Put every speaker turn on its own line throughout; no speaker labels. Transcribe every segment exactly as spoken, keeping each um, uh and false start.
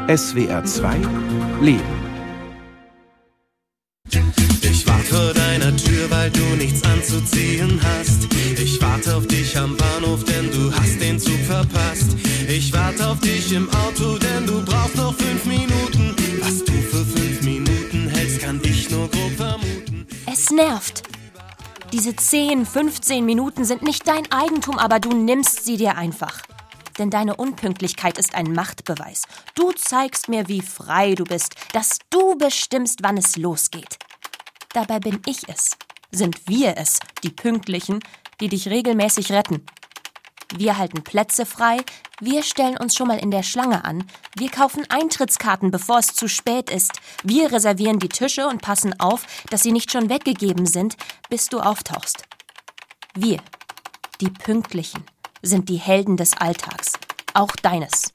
S W R zwei Leben.
Ich warte vor deiner Tür, weil du nichts anzuziehen hast. Ich warte auf dich am Bahnhof, denn du hast den Zug verpasst. Ich warte auf dich im Auto, denn du brauchst noch fünf Minuten. Was du für fünf Minuten hältst, kann ich nur grob vermuten.
Es nervt. Diese zehn, fünfzehn Minuten sind nicht dein Eigentum, aber du nimmst sie dir einfach. Denn deine Unpünktlichkeit ist ein Machtbeweis. Du zeigst mir, wie frei du bist, dass du bestimmst, wann es losgeht. Dabei bin ich es, sind wir es, die Pünktlichen, die dich regelmäßig retten. Wir halten Plätze frei, wir stellen uns schon mal in der Schlange an, wir kaufen Eintrittskarten, bevor es zu spät ist, wir reservieren die Tische und passen auf, dass sie nicht schon weggegeben sind, bis du auftauchst. Wir, die Pünktlichen, sind die Helden des Alltags, auch deines.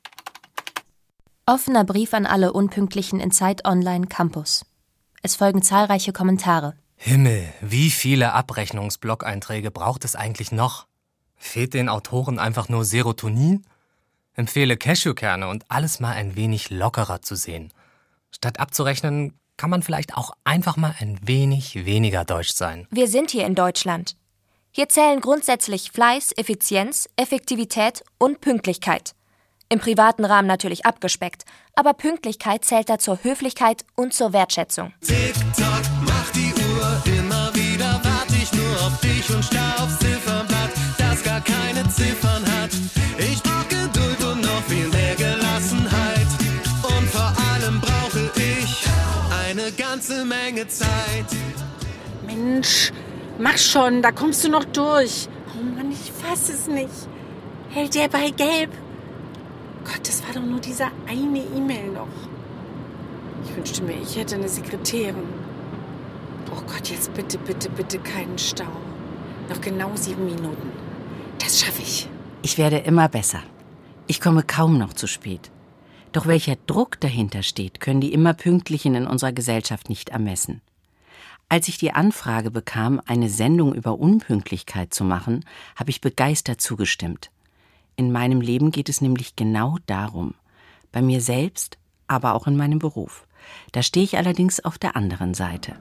Offener Brief an alle Unpünktlichen in Zeit Online Campus. Es folgen zahlreiche Kommentare.
Himmel, wie viele Abrechnungsblog-Einträge braucht es eigentlich noch? Fehlt den Autoren einfach nur Serotonin? Empfehle Cashewkerne und alles mal ein wenig lockerer zu sehen. Statt abzurechnen, kann man vielleicht auch einfach mal ein wenig weniger deutsch sein.
Wir sind hier in Deutschland. Hier zählen grundsätzlich Fleiß, Effizienz, Effektivität und Pünktlichkeit. Im privaten Rahmen natürlich abgespeckt, aber Pünktlichkeit zählt da zur Höflichkeit und zur Wertschätzung.
Tick-Tock, mach die Uhr, immer wieder warte ich nur auf dich und starr aufs Ziffernblatt, das gar keine Ziffern hat. Ich brauch Geduld und noch viel mehr Gelassenheit. Und vor allem brauche ich eine ganze Menge Zeit.
Mensch, mach schon, da kommst du noch durch. Oh Mann, ich fass es nicht. Hält der bei Gelb? Gott, das war doch nur diese eine E-Mail noch. Ich wünschte mir, ich hätte eine Sekretärin. Oh Gott, jetzt bitte, bitte, bitte keinen Stau. Noch genau sieben Minuten. Das schaffe ich.
Ich werde immer besser. Ich komme kaum noch zu spät. Doch welcher Druck dahinter steht, können die immer Pünktlichen in unserer Gesellschaft nicht ermessen. Als ich die Anfrage bekam, eine Sendung über Unpünktlichkeit zu machen, habe ich begeistert zugestimmt. In meinem Leben geht es nämlich genau darum. Bei mir selbst, aber auch in meinem Beruf. Da stehe ich allerdings auf der anderen Seite.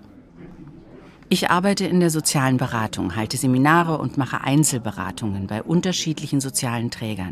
Ich arbeite in der sozialen Beratung, halte Seminare und mache Einzelberatungen bei unterschiedlichen sozialen Trägern.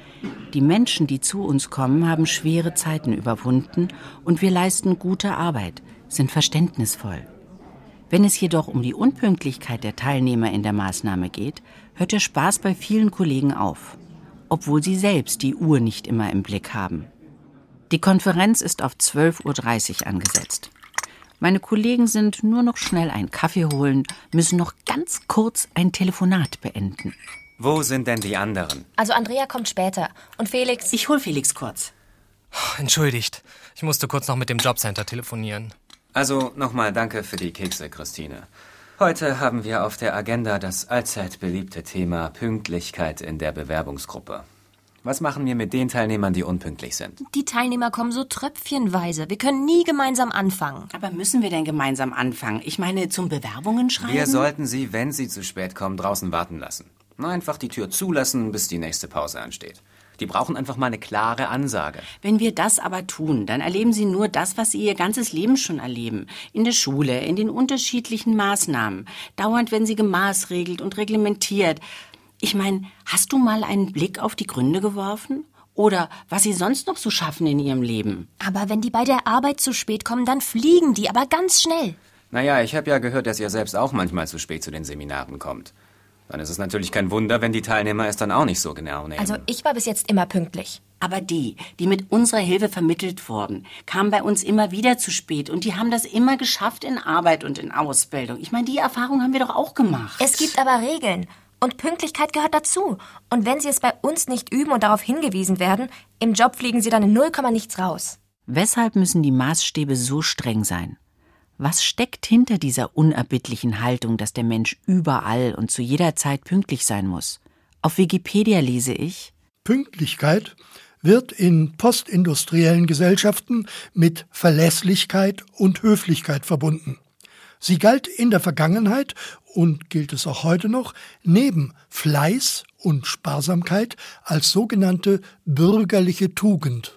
Die Menschen, die zu uns kommen, haben schwere Zeiten überwunden und wir leisten gute Arbeit, sind verständnisvoll. Wenn es jedoch um die Unpünktlichkeit der Teilnehmer in der Maßnahme geht, hört der Spaß bei vielen Kollegen auf, obwohl sie selbst die Uhr nicht immer im Blick haben. Die Konferenz ist auf zwölf Uhr dreißig angesetzt. Meine Kollegen sind nur noch schnell einen Kaffee holen, müssen noch ganz kurz ein Telefonat beenden.
Wo sind denn die anderen?
Also Andrea kommt später und Felix...
Ich hol Felix kurz.
Entschuldigt, ich musste kurz noch mit dem Jobcenter telefonieren.
Also nochmal danke für die Kekse, Christine. Heute haben wir auf der Agenda das allzeit beliebte Thema Pünktlichkeit in der Bewerbungsgruppe. Was machen wir mit den Teilnehmern, die unpünktlich sind?
Die Teilnehmer kommen so tröpfchenweise. Wir können nie gemeinsam anfangen.
Aber müssen wir denn gemeinsam anfangen? Ich meine, zum Bewerbungen schreiben?
Wir sollten sie, wenn sie zu spät kommen, draußen warten lassen. Einfach die Tür zulassen, bis die nächste Pause ansteht. Die brauchen einfach mal eine klare Ansage.
Wenn wir das aber tun, dann erleben sie nur das, was sie ihr ganzes Leben schon erleben. In der Schule, in den unterschiedlichen Maßnahmen. Dauernd werden sie gemaßregelt und reglementiert. Ich meine, hast du mal einen Blick auf die Gründe geworfen? Oder was sie sonst noch so schaffen in ihrem Leben?
Aber wenn die bei der Arbeit zu spät kommen, dann fliegen die, aber ganz schnell.
Naja, ich habe ja gehört, dass ihr selbst auch manchmal zu spät zu den Seminaren kommt. Dann ist es natürlich kein Wunder, wenn die Teilnehmer es dann auch nicht so genau nehmen.
Also ich war bis jetzt immer pünktlich.
Aber die, die mit unserer Hilfe vermittelt wurden, kamen bei uns immer wieder zu spät. Und die haben das immer geschafft in Arbeit und in Ausbildung. Ich meine, die Erfahrung haben wir doch auch gemacht.
Es gibt aber Regeln. Und Pünktlichkeit gehört dazu. Und wenn sie es bei uns nicht üben und darauf hingewiesen werden, im Job fliegen sie dann in null Komma nichts raus.
Weshalb müssen die Maßstäbe so streng sein? Was steckt hinter dieser unerbittlichen Haltung, dass der Mensch überall und zu jeder Zeit pünktlich sein muss? Auf Wikipedia lese ich:
Pünktlichkeit wird in postindustriellen Gesellschaften mit Verlässlichkeit und Höflichkeit verbunden. Sie galt in der Vergangenheit und gilt es auch heute noch neben Fleiß und Sparsamkeit als sogenannte bürgerliche Tugend.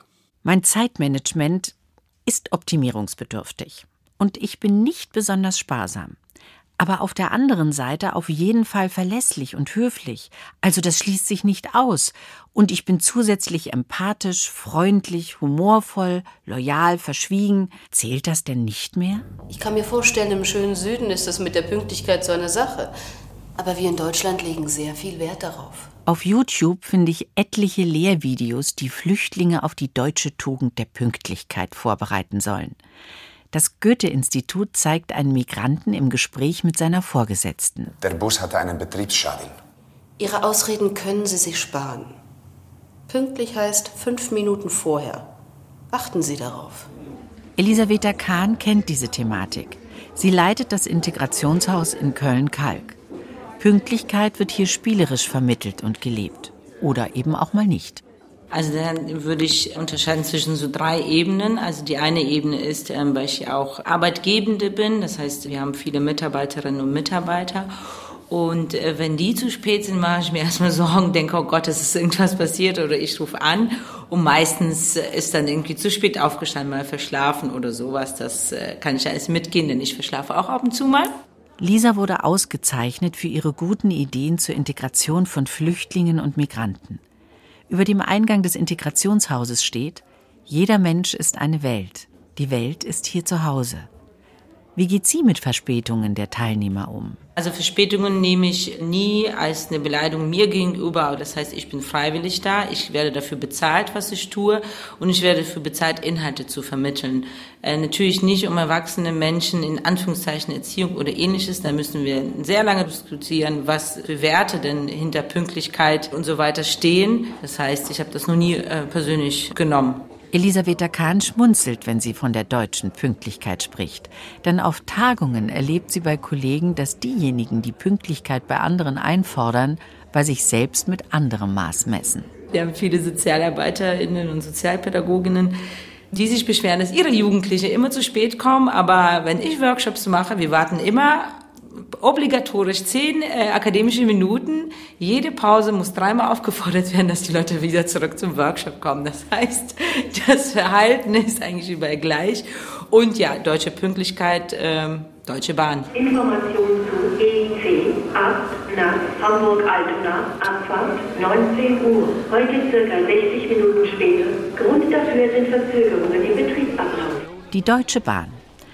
Mein Zeitmanagement ist optimierungsbedürftig und ich bin nicht besonders sparsam. Aber auf der anderen Seite auf jeden Fall verlässlich und höflich. Also das schließt sich nicht aus. Und ich bin zusätzlich empathisch, freundlich, humorvoll, loyal, verschwiegen. Zählt das denn nicht mehr?
Ich kann mir vorstellen, im schönen Süden ist das mit der Pünktlichkeit so eine Sache. Aber wir in Deutschland legen sehr viel Wert darauf.
Auf YouTube finde ich etliche Lehrvideos, die Flüchtlinge auf die deutsche Tugend der Pünktlichkeit vorbereiten sollen. Das Goethe-Institut zeigt einen Migranten im Gespräch mit seiner Vorgesetzten.
Der Bus hatte einen Betriebsschaden.
Ihre Ausreden können Sie sich sparen. Pünktlich heißt fünf Minuten vorher. Achten Sie darauf.
Elisaveta Kahn kennt diese Thematik. Sie leitet das Integrationshaus in Köln-Kalk. Pünktlichkeit wird hier spielerisch vermittelt und gelebt. Oder eben auch mal nicht.
Also dann würde ich unterscheiden zwischen so drei Ebenen. Also die eine Ebene ist, ähm, weil ich auch Arbeitgebende bin. Das heißt, wir haben viele Mitarbeiterinnen und Mitarbeiter. Und äh, wenn die zu spät sind, mache ich mir erstmal Sorgen, denke, oh Gott, es ist irgendwas passiert oder ich rufe an. Und meistens äh, ist dann irgendwie zu spät aufgestanden, mal verschlafen oder sowas. Das äh, kann ich alles mitgehen, denn ich verschlafe auch ab und zu mal.
Lisa wurde ausgezeichnet für ihre guten Ideen zur Integration von Flüchtlingen und Migranten. Über dem Eingang des Integrationshauses steht: Jeder Mensch ist eine Welt. Die Welt ist hier zu Hause. Wie geht sie mit Verspätungen der Teilnehmer um?
Also Verspätungen nehme ich nie als eine Beleidigung mir gegenüber. Das heißt, ich bin freiwillig da, ich werde dafür bezahlt, was ich tue, und ich werde dafür bezahlt, Inhalte zu vermitteln. Äh, natürlich nicht um erwachsene Menschen in Anführungszeichen Erziehung oder Ähnliches. Da müssen wir sehr lange diskutieren, was für Werte denn hinter Pünktlichkeit und so weiter stehen. Das heißt, ich habe das noch nie äh, persönlich genommen.
Elisaveta Kahn schmunzelt, wenn sie von der deutschen Pünktlichkeit spricht. Denn auf Tagungen erlebt sie bei Kollegen, dass diejenigen, die Pünktlichkeit bei anderen einfordern, bei sich selbst mit anderem Maß messen.
Wir haben viele SozialarbeiterInnen und Sozialpädagoginnen, die sich beschweren, dass ihre Jugendliche immer zu spät kommen. Aber wenn ich Workshops mache, wir warten immer obligatorisch zehn äh, akademische Minuten. Jede Pause muss dreimal aufgefordert werden, dass die Leute wieder zurück zum Workshop kommen. Das heißt, das Verhalten ist eigentlich überall gleich. Und ja, deutsche Pünktlichkeit, ähm, Deutsche Bahn.
Information zu E C acht nach Hamburg-Altona, Abfahrt neunzehn Uhr. Heute circa sechzig Minuten später. Grund dafür sind Verzögerungen im Betriebsablauf.
Die Deutsche Bahn.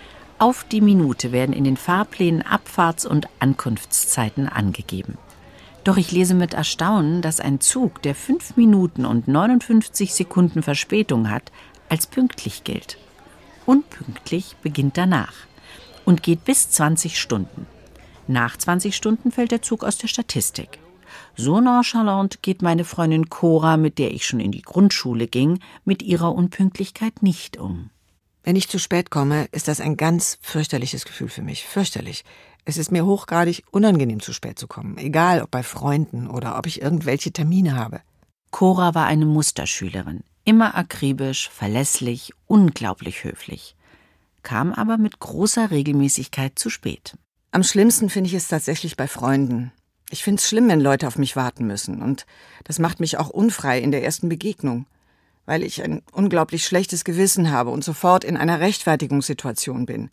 Auf die Minute werden in den Fahrplänen Abfahrts- und Ankunftszeiten angegeben. Doch ich lese mit Erstaunen, dass ein Zug, der fünf Minuten und neunundfünfzig Sekunden Verspätung hat, als pünktlich gilt. Unpünktlich beginnt danach und geht bis zwanzig Stunden. Nach zwanzig Stunden fällt der Zug aus der Statistik. So nonchalant geht meine Freundin Cora, mit der ich schon in die Grundschule ging, mit ihrer Unpünktlichkeit nicht um.
Wenn ich zu spät komme, ist das ein ganz fürchterliches Gefühl für mich. Fürchterlich. Es ist mir hochgradig unangenehm, zu spät zu kommen. Egal, ob bei Freunden oder ob ich irgendwelche Termine habe.
Cora war eine Musterschülerin. Immer akribisch, verlässlich, unglaublich höflich. Kam aber mit großer Regelmäßigkeit zu spät.
Am schlimmsten finde ich es tatsächlich bei Freunden. Ich finde es schlimm, wenn Leute auf mich warten müssen. Und das macht mich auch unfrei in der ersten Begegnung, weil ich ein unglaublich schlechtes Gewissen habe und sofort in einer Rechtfertigungssituation bin.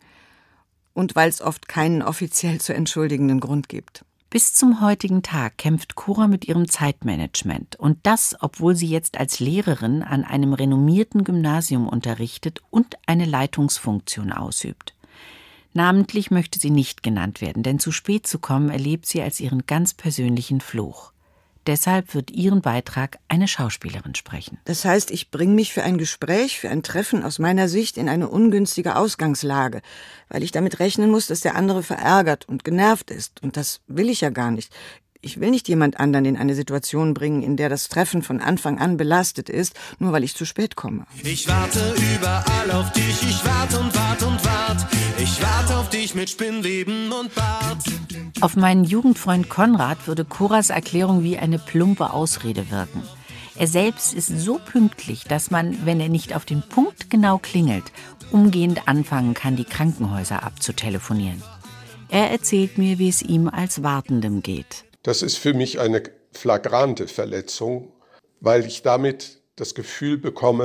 Und weil es oft keinen offiziell zu entschuldigenden Grund gibt.
Bis zum heutigen Tag kämpft Cora mit ihrem Zeitmanagement. Und das, obwohl sie jetzt als Lehrerin an einem renommierten Gymnasium unterrichtet und eine Leitungsfunktion ausübt. Namentlich möchte sie nicht genannt werden, denn zu spät zu kommen erlebt sie als ihren ganz persönlichen Fluch. Deshalb wird ihren Beitrag eine Schauspielerin sprechen.
Das heißt, ich bringe mich für ein Gespräch, für ein Treffen aus meiner Sicht in eine ungünstige Ausgangslage, weil ich damit rechnen muss, dass der andere verärgert und genervt ist. Und das will ich ja gar nicht. Ich will nicht jemand anderen in eine Situation bringen, in der das Treffen von Anfang an belastet ist, nur weil ich zu spät komme.
Ich warte überall auf dich, ich warte und warte und warte. Ich warte auf dich mit Spinnweben und Bart.
Auf meinen Jugendfreund Konrad würde Coras Erklärung wie eine plumpe Ausrede wirken. Er selbst ist so pünktlich, dass man, wenn er nicht auf den Punkt genau klingelt, umgehend anfangen kann, die Krankenhäuser abzutelefonieren. Er erzählt mir, wie es ihm als Wartendem geht.
Das ist für mich eine flagrante Verletzung, weil ich damit das Gefühl bekomme,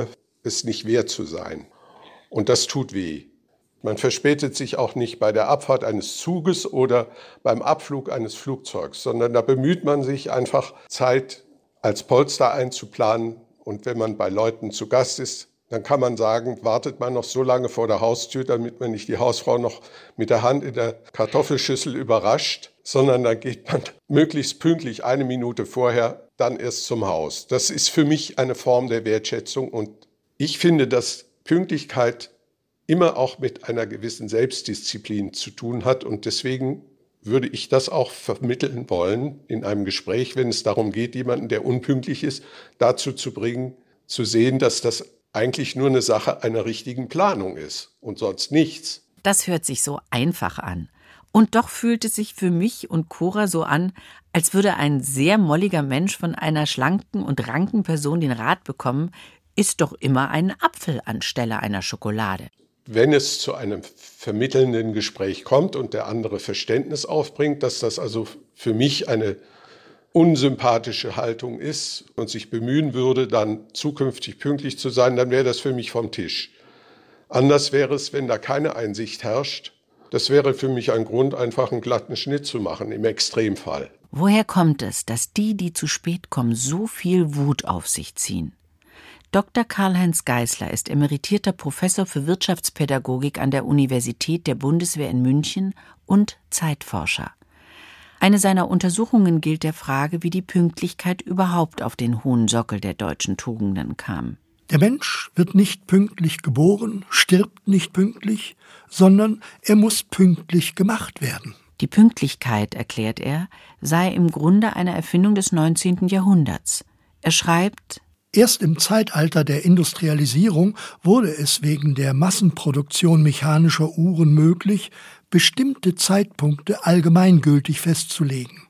es nicht wert zu sein. Und das tut weh. Man verspätet sich auch nicht bei der Abfahrt eines Zuges oder beim Abflug eines Flugzeugs, sondern da bemüht man sich einfach, Zeit als Polster einzuplanen. Und wenn man bei Leuten zu Gast ist, dann kann man sagen, wartet man noch so lange vor der Haustür, damit man nicht die Hausfrau noch mit der Hand in der Kartoffelschüssel überrascht, sondern da geht man möglichst pünktlich eine Minute vorher dann erst zum Haus. Das ist für mich eine Form der Wertschätzung und ich finde, dass Pünktlichkeit immer auch mit einer gewissen Selbstdisziplin zu tun hat und deswegen würde ich das auch vermitteln wollen in einem Gespräch, wenn es darum geht, jemanden, der unpünktlich ist, dazu zu bringen, zu sehen, dass das eigentlich nur eine Sache einer richtigen Planung ist und sonst nichts.
Das hört sich so einfach an. Und doch fühlt es sich für mich und Cora so an, als würde ein sehr molliger Mensch von einer schlanken und ranken Person den Rat bekommen, isst doch immer einen Apfel anstelle einer Schokolade.
Wenn es zu einem vermittelnden Gespräch kommt und der andere Verständnis aufbringt, dass das also für mich eine unsympathische Haltung ist und sich bemühen würde, dann zukünftig pünktlich zu sein, dann wäre das für mich vom Tisch. Anders wäre es, wenn da keine Einsicht herrscht. Das wäre für mich ein Grund, einfach einen glatten Schnitt zu machen, im Extremfall.
Woher kommt es, dass die, die zu spät kommen, so viel Wut auf sich ziehen? Doktor Karl-Heinz Geisler ist emeritierter Professor für Wirtschaftspädagogik an der Universität der Bundeswehr in München und Zeitforscher. Eine seiner Untersuchungen gilt der Frage, wie die Pünktlichkeit überhaupt auf den hohen Sockel der deutschen Tugenden kam.
Der Mensch wird nicht pünktlich geboren, stirbt nicht pünktlich, sondern er muss pünktlich gemacht werden.
Die Pünktlichkeit, erklärt er, sei im Grunde eine Erfindung des neunzehnten Jahrhunderts. Er schreibt:
Erst im Zeitalter der Industrialisierung wurde es wegen der Massenproduktion mechanischer Uhren möglich, bestimmte Zeitpunkte allgemeingültig festzulegen.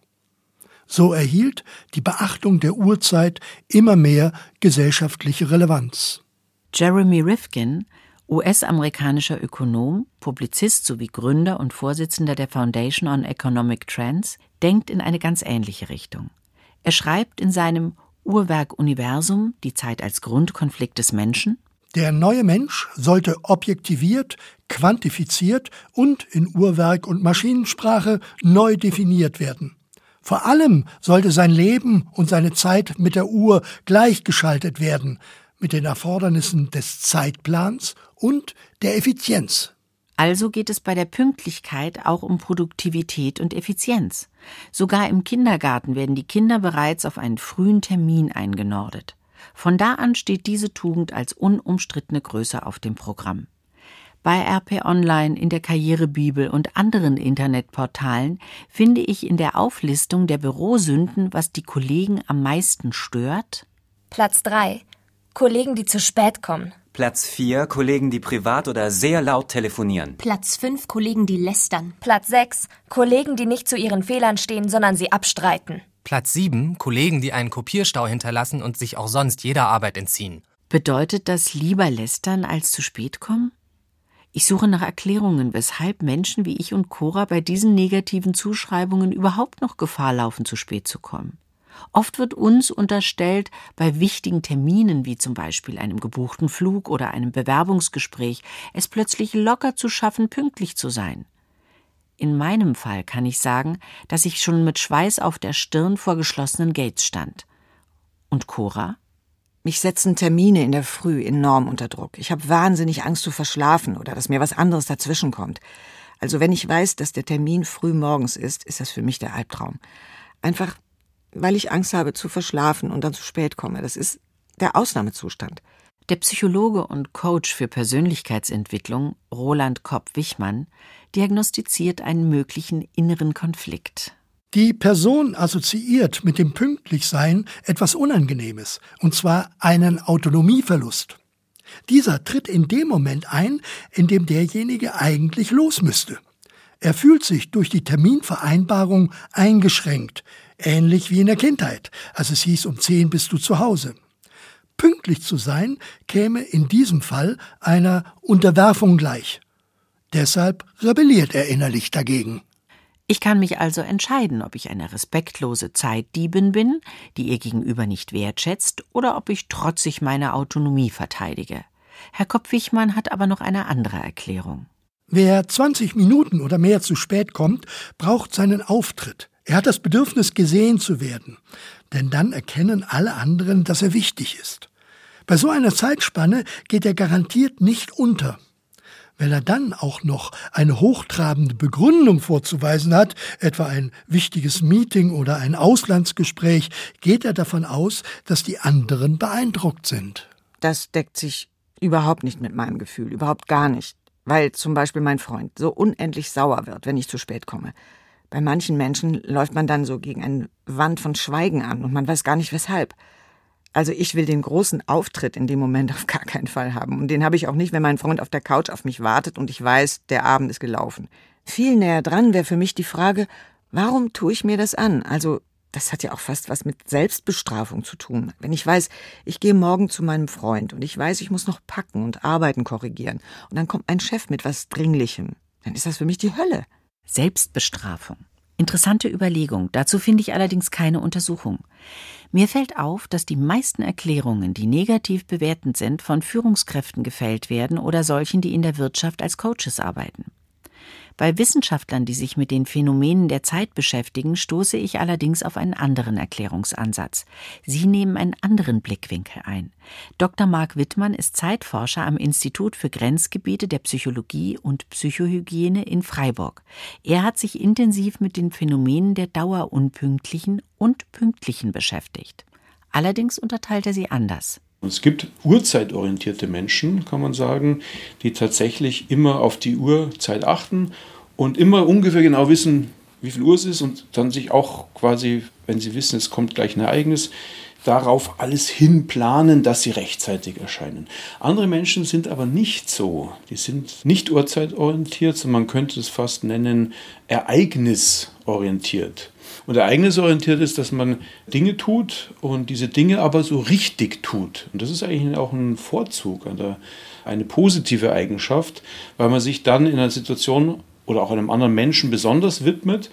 So erhielt die Beachtung der Uhrzeit immer mehr gesellschaftliche Relevanz.
Jeremy Rifkin, U S-amerikanischer Ökonom, Publizist sowie Gründer und Vorsitzender der Foundation on Economic Trends, denkt in eine ganz ähnliche Richtung. Er schreibt in seinem Uhrwerk Universum, die Zeit als Grundkonflikt des Menschen:
Der neue Mensch sollte objektiviert, quantifiziert und in Uhrwerk und Maschinensprache neu definiert werden. Vor allem sollte sein Leben und seine Zeit mit der Uhr gleichgeschaltet werden, mit den Erfordernissen des Zeitplans und der Effizienz.
Also geht es bei der Pünktlichkeit auch um Produktivität und Effizienz. Sogar im Kindergarten werden die Kinder bereits auf einen frühen Termin eingenordet. Von da an steht diese Tugend als unumstrittene Größe auf dem Programm. Bei R P Online, in der Karrierebibel und anderen Internetportalen finde ich in der Auflistung der Bürosünden, was die Kollegen am meisten stört.
Platz drei. Kollegen, die zu spät kommen.
Platz vier. Kollegen, die privat oder sehr laut telefonieren.
Platz fünf. Kollegen, die lästern. Platz sechs. Kollegen, die nicht zu ihren Fehlern stehen, sondern sie abstreiten.
Platz sieben. Kollegen, die einen Kopierstau hinterlassen und sich auch sonst jeder Arbeit entziehen.
Bedeutet das lieber lästern als zu spät kommen? Ich suche nach Erklärungen, weshalb Menschen wie ich und Cora bei diesen negativen Zuschreibungen überhaupt noch Gefahr laufen, zu spät zu kommen. Oft wird uns unterstellt, bei wichtigen Terminen wie zum Beispiel einem gebuchten Flug oder einem Bewerbungsgespräch es plötzlich locker zu schaffen, pünktlich zu sein. In meinem Fall kann ich sagen, dass ich schon mit Schweiß auf der Stirn vor geschlossenen Gates stand. Und Cora?
Mich setzen Termine in der Früh enorm unter Druck. Ich habe wahnsinnig Angst zu verschlafen oder dass mir was anderes dazwischen kommt. Also wenn ich weiß, dass der Termin früh morgens ist, ist das für mich der Albtraum. Einfach, weil ich Angst habe zu verschlafen und dann zu spät komme. Das ist der Ausnahmezustand.
Der Psychologe und Coach für Persönlichkeitsentwicklung Roland Kopp-Wichmann diagnostiziert einen möglichen inneren Konflikt.
Die Person assoziiert mit dem Pünktlichsein etwas Unangenehmes, und zwar einen Autonomieverlust. Dieser tritt in dem Moment ein, in dem derjenige eigentlich los müsste. Er fühlt sich durch die Terminvereinbarung eingeschränkt, ähnlich wie in der Kindheit, als es hieß, um zehn bist du zu Hause. Pünktlich zu sein käme in diesem Fall einer Unterwerfung gleich. Deshalb rebelliert er innerlich dagegen.
Ich kann mich also entscheiden, ob ich eine respektlose Zeitdiebin bin, die ihr Gegenüber nicht wertschätzt, oder ob ich trotzig meine Autonomie verteidige. Herr Kopp-Wichmann hat aber noch eine andere Erklärung.
Wer zwanzig Minuten oder mehr zu spät kommt, braucht seinen Auftritt. Er hat das Bedürfnis, gesehen zu werden. Denn dann erkennen alle anderen, dass er wichtig ist. Bei so einer Zeitspanne geht er garantiert nicht unter. Wenn er dann auch noch eine hochtrabende Begründung vorzuweisen hat, etwa ein wichtiges Meeting oder ein Auslandsgespräch, geht er davon aus, dass die anderen beeindruckt sind.
Das deckt sich überhaupt nicht mit meinem Gefühl, überhaupt gar nicht. Weil zum Beispiel mein Freund so unendlich sauer wird, wenn ich zu spät komme. Bei manchen Menschen läuft man dann so gegen eine Wand von Schweigen an und man weiß gar nicht weshalb. Also ich will den großen Auftritt in dem Moment auf gar keinen Fall haben. Und den habe ich auch nicht, wenn mein Freund auf der Couch auf mich wartet und ich weiß, der Abend ist gelaufen. Viel näher dran wäre für mich die Frage, warum tue ich mir das an? Also das hat ja auch fast was mit Selbstbestrafung zu tun. Wenn ich weiß, ich gehe morgen zu meinem Freund und ich weiß, ich muss noch packen und Arbeiten korrigieren und dann kommt ein Chef mit was Dringlichem, dann ist das für mich die Hölle.
Selbstbestrafung. Interessante Überlegung. Dazu finde ich allerdings keine Untersuchung. Mir fällt auf, dass die meisten Erklärungen, die negativ bewertend sind, von Führungskräften gefällt werden oder solchen, die in der Wirtschaft als Coaches arbeiten. Bei Wissenschaftlern, die sich mit den Phänomenen der Zeit beschäftigen, stoße ich allerdings auf einen anderen Erklärungsansatz. Sie nehmen einen anderen Blickwinkel ein. Doktor Marc Wittmann ist Zeitforscher am Institut für Grenzgebiete der Psychologie und Psychohygiene in Freiburg. Er hat sich intensiv mit den Phänomenen der Dauerunpünktlichen und Pünktlichen beschäftigt. Allerdings unterteilt er sie anders.
Es gibt uhrzeitorientierte Menschen, kann man sagen, die tatsächlich immer auf die Uhrzeit achten und immer ungefähr genau wissen, wie viel Uhr es ist und dann sich auch quasi, wenn sie wissen, es kommt gleich ein Ereignis, darauf alles hinplanen, dass sie rechtzeitig erscheinen. Andere Menschen sind aber nicht so. Die sind nicht uhrzeitorientiert, sondern man könnte es fast nennen ereignisorientiert. Und ereignisorientiert ist, dass man Dinge tut und diese Dinge aber so richtig tut. Und das ist eigentlich auch ein Vorzug, eine positive Eigenschaft, weil man sich dann in einer Situation oder auch einem anderen Menschen besonders widmet.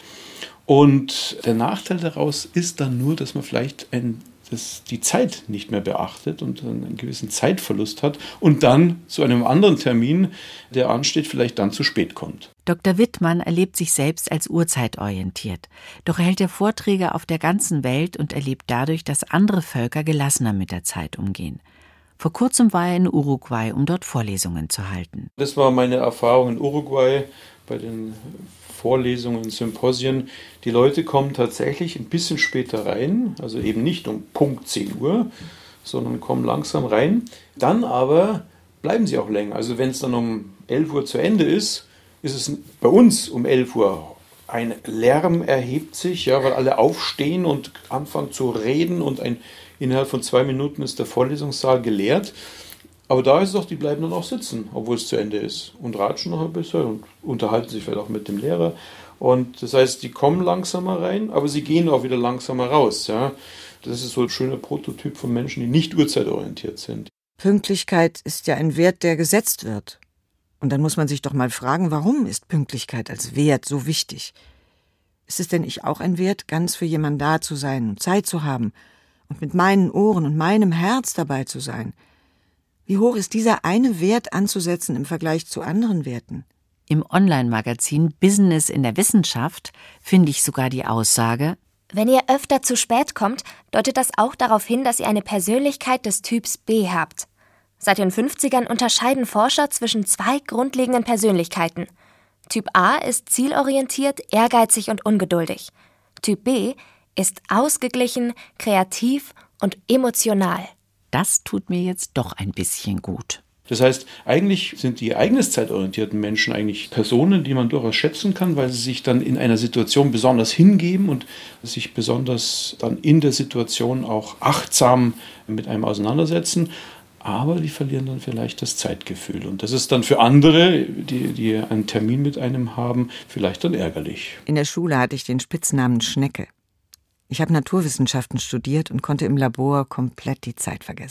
Und der Nachteil daraus ist dann nur, dass man vielleicht ein das die Zeit nicht mehr beachtet und einen gewissen Zeitverlust hat und dann zu einem anderen Termin, der ansteht, vielleicht dann zu spät kommt.
Doktor Wittmann erlebt sich selbst als urzeitorientiert. Doch er hält er Vorträge auf der ganzen Welt und erlebt dadurch, dass andere Völker gelassener mit der Zeit umgehen. Vor kurzem war er in Uruguay, um dort Vorlesungen zu halten.
Das war meine Erfahrung in Uruguay bei den Vorlesungen, Symposien. Die Leute kommen tatsächlich ein bisschen später rein, also eben nicht um Punkt zehn Uhr, sondern kommen langsam rein. Dann aber bleiben sie auch länger. Also wenn es dann um elf Uhr zu Ende ist, ist es bei uns um elf Uhr. Ein Lärm erhebt sich, ja, weil alle aufstehen und anfangen zu reden und ein, innerhalb von zwei Minuten ist der Vorlesungssaal geleert. Aber da ist es doch, die bleiben dann auch sitzen, obwohl es zu Ende ist und ratschen noch ein bisschen und unterhalten sich vielleicht auch mit dem Lehrer. Und das heißt, die kommen langsamer rein, aber sie gehen auch wieder langsamer raus. Ja. Das ist so ein schöner Prototyp von Menschen, die nicht uhrzeitorientiert sind.
Pünktlichkeit ist ja ein Wert, der gesetzt wird. Und dann muss man sich doch mal fragen, warum ist Pünktlichkeit als Wert so wichtig? Ist es denn nicht auch ein Wert, ganz für jemanden da zu sein und Zeit zu haben und mit meinen Ohren und meinem Herz dabei zu sein? Wie hoch ist dieser eine Wert anzusetzen im Vergleich zu anderen Werten?
Im Online-Magazin Business in der Wissenschaft finde ich sogar die Aussage:
Wenn ihr öfter zu spät kommt, deutet das auch darauf hin, dass ihr eine Persönlichkeit des Typs B habt. Seit den fünfzigern unterscheiden Forscher zwischen zwei grundlegenden Persönlichkeiten. Typ A ist zielorientiert, ehrgeizig und ungeduldig. Typ B ist ausgeglichen, kreativ und emotional.
Das tut mir jetzt doch ein bisschen gut.
Das heißt, eigentlich sind die ereigniszeitorientierten Menschen eigentlich Personen, die man durchaus schätzen kann, weil sie sich dann in einer Situation besonders hingeben und sich besonders dann in der Situation auch achtsam mit einem auseinandersetzen. Aber die verlieren dann vielleicht das Zeitgefühl. Und das ist dann für andere, die, die einen Termin mit einem haben, vielleicht dann ärgerlich.
In der Schule hatte ich den Spitznamen Schnecke. Ich habe Naturwissenschaften studiert und konnte im Labor komplett die Zeit vergessen.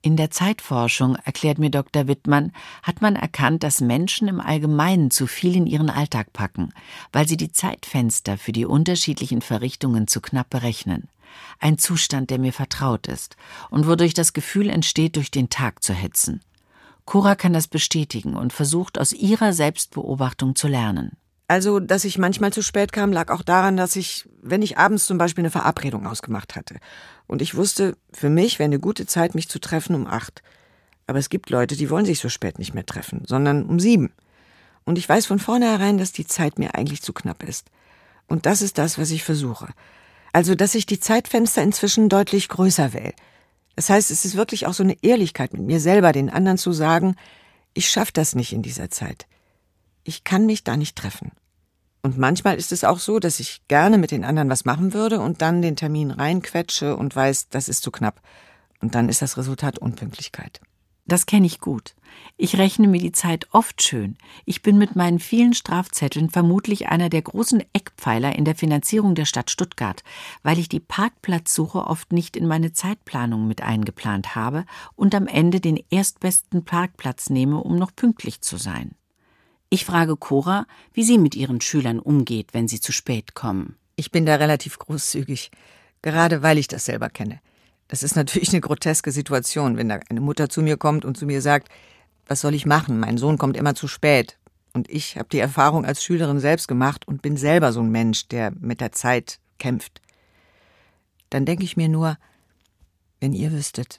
In der Zeitforschung, erklärt mir Doktor Wittmann, hat man erkannt, dass Menschen im Allgemeinen zu viel in ihren Alltag packen, weil sie die Zeitfenster für die unterschiedlichen Verrichtungen zu knapp berechnen. Ein Zustand, der mir vertraut ist und wodurch das Gefühl entsteht, durch den Tag zu hetzen. Cora kann das bestätigen und versucht, aus ihrer Selbstbeobachtung zu lernen.
Also, dass ich manchmal zu spät kam, lag auch daran, dass ich, wenn ich abends zum Beispiel eine Verabredung ausgemacht hatte und ich wusste, für mich wäre eine gute Zeit, mich zu treffen um acht. Aber es gibt Leute, die wollen sich so spät nicht mehr treffen, sondern um sieben. Und ich weiß von vornherein, dass die Zeit mir eigentlich zu knapp ist. Und das ist das, was ich versuche. Also, dass ich die Zeitfenster inzwischen deutlich größer wähle. Das heißt, es ist wirklich auch so eine Ehrlichkeit mit mir selber, den anderen zu sagen, ich schaffe das nicht in dieser Zeit. Ich kann mich da nicht treffen. Und manchmal ist es auch so, dass ich gerne mit den anderen was machen würde und dann den Termin reinquetsche und weiß, das ist zu knapp. Und dann ist das Resultat Unpünktlichkeit.
Das kenne ich gut. Ich rechne mir die Zeit oft schön. Ich bin mit meinen vielen Strafzetteln vermutlich einer der großen Eckpfeiler in der Finanzierung der Stadt Stuttgart, weil ich die Parkplatzsuche oft nicht in meine Zeitplanung mit eingeplant habe und am Ende den erstbesten Parkplatz nehme, um noch pünktlich zu sein. Ich frage Cora, wie sie mit ihren Schülern umgeht, wenn sie zu spät kommen.
Ich bin da relativ großzügig, gerade weil ich das selber kenne. Das ist natürlich eine groteske Situation, wenn da eine Mutter zu mir kommt und zu mir sagt, was soll ich machen? Mein Sohn kommt immer zu spät. Und ich habe die Erfahrung als Schülerin selbst gemacht und bin selber so ein Mensch, der mit der Zeit kämpft. Dann denke ich mir nur, wenn ihr wüsstet.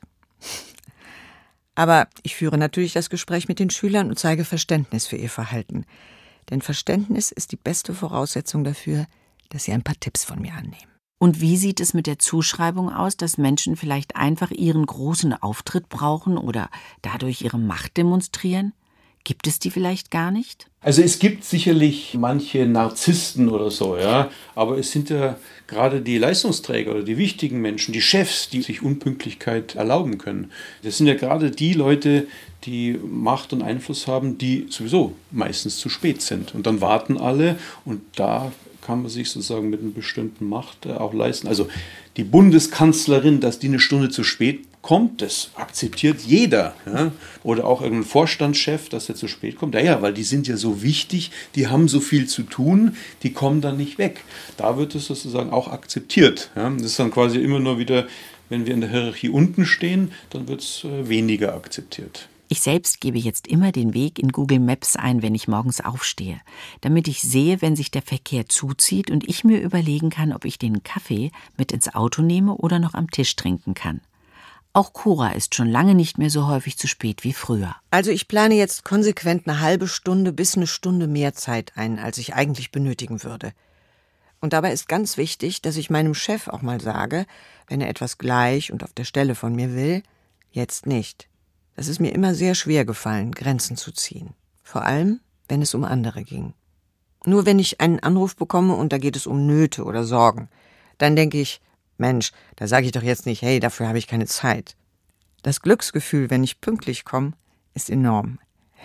Aber ich führe natürlich das Gespräch mit den Schülern und zeige Verständnis für ihr Verhalten. Denn Verständnis ist die beste Voraussetzung dafür, dass sie ein paar Tipps von mir annehmen.
Und wie sieht es mit der Zuschreibung aus, dass Menschen vielleicht einfach ihren großen Auftritt brauchen oder dadurch ihre Macht demonstrieren? Gibt es die vielleicht gar nicht?
Also es gibt sicherlich manche Narzissten oder so, ja, aber es sind ja gerade die Leistungsträger oder die wichtigen Menschen, die Chefs, die sich Unpünktlichkeit erlauben können. Das sind ja gerade die Leute, die Macht und Einfluss haben, die sowieso meistens zu spät sind. Und dann warten alle und da kann man sich sozusagen mit einer bestimmten Macht auch leisten. Also die Bundeskanzlerin, dass die eine Stunde zu spät kommt, das akzeptiert jeder. Ja? Oder auch irgendein Vorstandschef, dass er zu spät kommt. Ja, ja, weil die sind ja so wichtig, die haben so viel zu tun, die kommen dann nicht weg. Da wird es sozusagen auch akzeptiert. Ja? Das ist dann quasi immer nur wieder, wenn wir in der Hierarchie unten stehen, dann wird es weniger akzeptiert.
Ich selbst gebe jetzt immer den Weg in Google Maps ein, wenn ich morgens aufstehe, damit ich sehe, wenn sich der Verkehr zuzieht und ich mir überlegen kann, ob ich den Kaffee mit ins Auto nehme oder noch am Tisch trinken kann. Auch Cora ist schon lange nicht mehr so häufig zu spät wie früher.
Also ich plane jetzt konsequent eine halbe Stunde bis eine Stunde mehr Zeit ein, als ich eigentlich benötigen würde. Und dabei ist ganz wichtig, dass ich meinem Chef auch mal sage, wenn er etwas gleich und auf der Stelle von mir will, jetzt nicht. Das ist mir immer sehr schwer gefallen, Grenzen zu ziehen. Vor allem, wenn es um andere ging. Nur wenn ich einen Anruf bekomme und da geht es um Nöte oder Sorgen, dann denke ich, Mensch, da sage ich doch jetzt nicht, hey, dafür habe ich keine Zeit. Das Glücksgefühl, wenn ich pünktlich komme, ist enorm.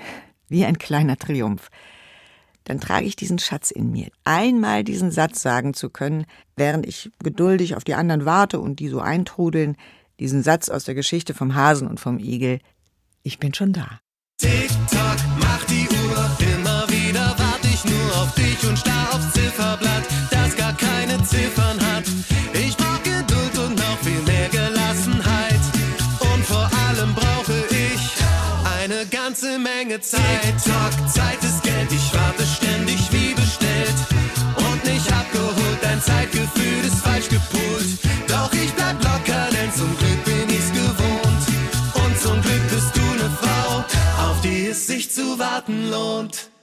Wie ein kleiner Triumph. Dann trage ich diesen Schatz in mir. Einmal diesen Satz sagen zu können, während ich geduldig auf die anderen warte und die so eintrudeln, diesen Satz aus der Geschichte vom Hasen und vom Igel, ich bin schon da.
Tick-Tock, mach die Uhr, immer wieder warte ich nur auf dich und starr aufs Zifferblatt, das gar keine Ziffern hat. Ich brauch Geduld und noch viel mehr Gelassenheit und vor allem brauche ich eine ganze Menge Zeit. Tick-Tock, Zeit ist Geld, ich warte ständig wie bestellt und nicht abgeholt, dein Zeitgefühl ist falsch gepolt. Doch ich bleib locker, denn zum Glück bin ich's gewohnt und zum Glück bist du ne Frau, auf die es sich zu warten lohnt.